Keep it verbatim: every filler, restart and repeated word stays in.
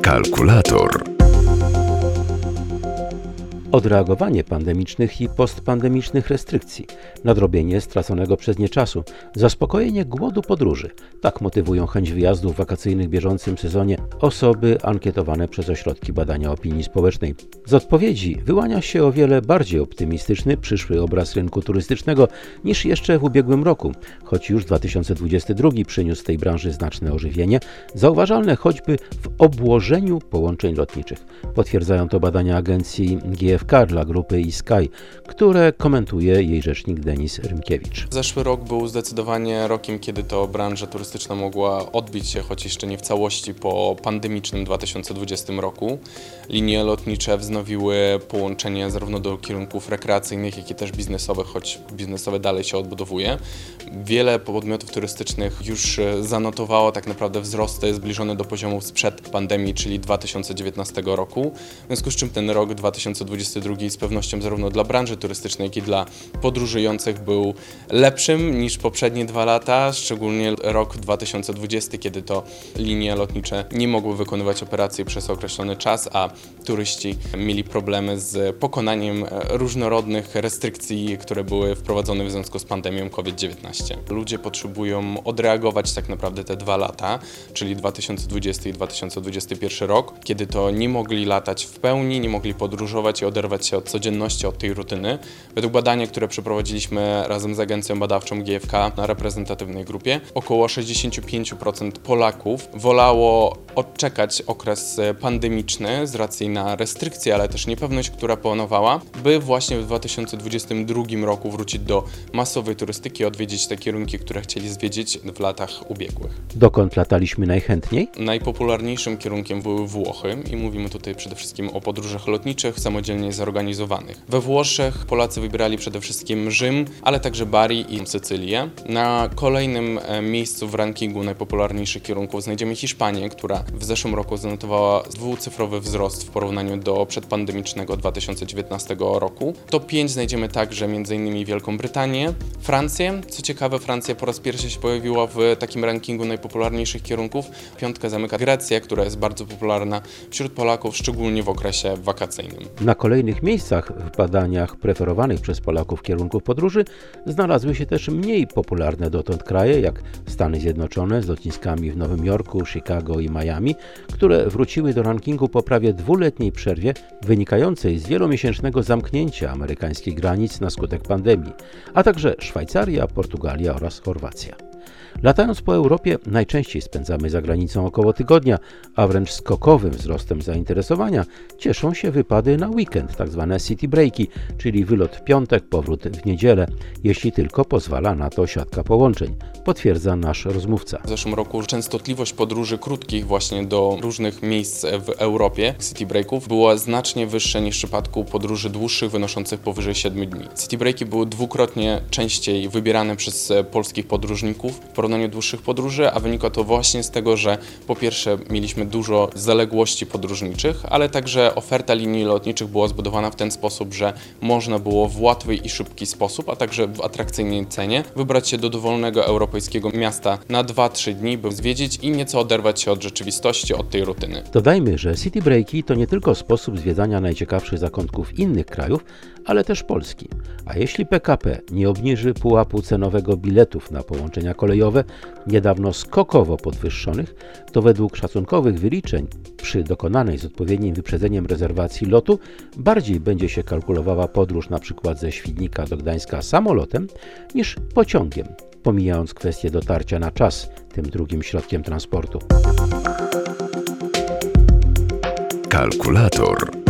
Kalkulator. Odreagowanie pandemicznych i postpandemicznych restrykcji, nadrobienie straconego przez nie czasu, zaspokojenie głodu podróży. Tak motywują chęć wyjazdów wakacyjnych w bieżącym sezonie osoby ankietowane przez ośrodki badania opinii społecznej. Z odpowiedzi wyłania się o wiele bardziej optymistyczny przyszły obraz rynku turystycznego niż jeszcze w ubiegłym roku, choć już dwa tysiące dwudziesty drugi przyniósł tej branży znaczne ożywienie, zauważalne choćby w obłożeniu połączeń lotniczych. Potwierdzają to badania agencji G F K dla grupy eSky, które komentuje jej rzecznik Denis Rymkiewicz. Zeszły rok był zdecydowanie rokiem, kiedy to branża turystyczna mogła odbić się, choć jeszcze nie w całości, po pandemicznym dwa tysiące dwudziestym roku. Linie lotnicze wznowiły połączenia zarówno do kierunków rekreacyjnych, jak i też biznesowych, choć biznesowe dalej się odbudowuje. Wiele podmiotów turystycznych już zanotowało tak naprawdę wzrosty zbliżone do poziomów sprzed pandemii, czyli dwa tysiące dziewiętnastego roku. W związku z czym ten rok dwa tysiące dwudziesty drugi z pewnością zarówno dla branży turystycznej, jak i dla podróżujących był lepszym niż poprzednie dwa lata, szczególnie rok dwa tysiące dwudziesty, kiedy to linie lotnicze nie mogły wykonywać operacji przez określony czas, a turyści mieli problemy z pokonaniem różnorodnych restrykcji, które były wprowadzone w związku z pandemią COVID dziewiętnaście. Ludzie potrzebują odreagować tak naprawdę te dwa lata, czyli dwa tysiące dwudziesty i dwa tysiące dwudziesty pierwszy rok, kiedy to nie mogli latać w pełni, nie mogli podróżować i oderwać się od codzienności, od tej rutyny. Według badania, które przeprowadziliśmy razem z agencją badawczą G F K na reprezentatywnej grupie, około sześćdziesiąt pięć procent Polaków wolało odczekać okres pandemiczny z racji na restrykcje, ale też niepewność, która panowała, by właśnie w dwa tysiące dwudziestym drugim roku wrócić do masowej turystyki i odwiedzić te kierunki, które chcieli zwiedzić w latach ubiegłych. Dokąd lataliśmy najchętniej? Najpopularniejszym kierunkiem były Włochy i mówimy tutaj przede wszystkim o podróżach lotniczych samodzielnie zorganizowanych. We Włoszech Polacy wybierali przede wszystkim Rzym, ale także Bari i Sycylię. Na kolejnym miejscu w rankingu najpopularniejszych kierunków znajdziemy Hiszpanię, która w zeszłym roku zanotowała dwucyfrowy wzrost w porównaniu do przedpandemicznego dwa tysiące dziewiętnastego roku. Top pięć znajdziemy także m.in. Wielką Brytanię, Francję. Co ciekawe, Francja po raz pierwszy się pojawiła w takim rankingu najpopularniejszych kierunków. Piątkę zamyka Grecja, która jest bardzo popularna wśród Polaków, szczególnie w okresie wakacyjnym. Na kolejnych miejscach w badaniach preferowanych przez Polaków kierunków podróży znalazły się też mniej popularne dotąd kraje, jak Stany Zjednoczone z lotniskami w Nowym Jorku, Chicago i Miami, które wróciły do rankingu po prawie dwuletniej przerwie wynikającej z wielomiesięcznego zamknięcia amerykańskich granic na skutek pandemii, a także Szwajcaria, Portugalia oraz Chorwacja. Latając po Europie najczęściej spędzamy za granicą około tygodnia, a wręcz skokowym wzrostem zainteresowania cieszą się wypady na weekend, tak zwane city breaki, czyli wylot w piątek, powrót w niedzielę, jeśli tylko pozwala na to siatka połączeń, potwierdza nasz rozmówca. W zeszłym roku częstotliwość podróży krótkich właśnie do różnych miejsc w Europie, city breaków, była znacznie wyższa niż w przypadku podróży dłuższych wynoszących powyżej siedmiu dni. City breaki były dwukrotnie częściej wybierane przez polskich podróżników w porównaniu dłuższych podróży, a wynika to właśnie z tego, że po pierwsze mieliśmy dużo zaległości podróżniczych, ale także oferta linii lotniczych była zbudowana w ten sposób, że można było w łatwy i szybki sposób, a także w atrakcyjnej cenie wybrać się do dowolnego europejskiego miasta na dwa trzy dni, by zwiedzić i nieco oderwać się od rzeczywistości, od tej rutyny. Dodajmy, że city breaki to nie tylko sposób zwiedzania najciekawszych zakątków innych krajów, ale też Polski. A jeśli P K P nie obniży pułapu cenowego biletów na połączenia kolejowe, niedawno skokowo podwyższonych, to według szacunkowych wyliczeń przy dokonanej z odpowiednim wyprzedzeniem rezerwacji lotu bardziej będzie się kalkulowała podróż np. ze Świdnika do Gdańska samolotem niż pociągiem, pomijając kwestię dotarcia na czas tym drugim środkiem transportu. Kalkulator.